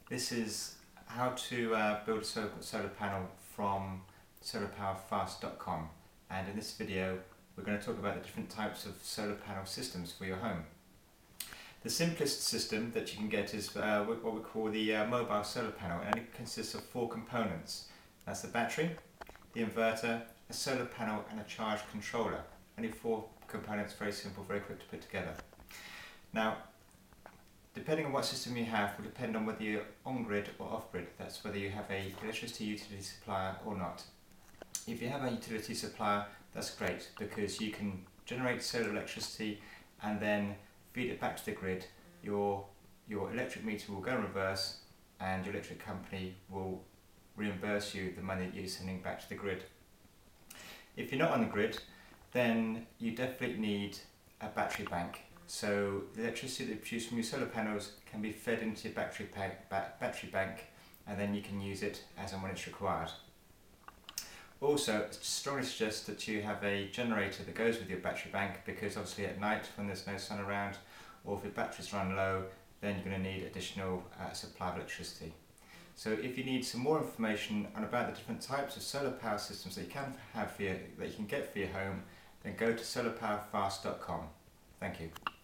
This is how to build a solar panel from solarpowerfast.com, and in this video we're going to talk about the different types of solar panel systems for your home. The simplest system that you can get is what we call the mobile solar panel, and it consists of 4 components. That's the battery, the inverter, a solar panel and a charge controller. Only 4 components, very simple, very quick to put together. Now, depending on what system you have will depend on whether you're on-grid or off-grid. That's whether you have a electricity utility supplier or not. If you have a utility supplier, that's great because you can generate solar electricity and then feed it back to the grid. Your electric meter will go in reverse and your electric company will reimburse you the money that you're sending back to the grid. If you're not on the grid, then you definitely need a battery bank. So the electricity that you produce from your solar panels can be fed into your battery bank, and then you can use it as and when it's required. Also, I strongly suggest that you have a generator that goes with your battery bank, because obviously at night when there's no sun around, or if your batteries run low, then you're going to need additional supply of electricity. So if you need some more information about the different types of solar power systems that you can have that you can get for your home, then go to solarpowerfast.com. Thank you.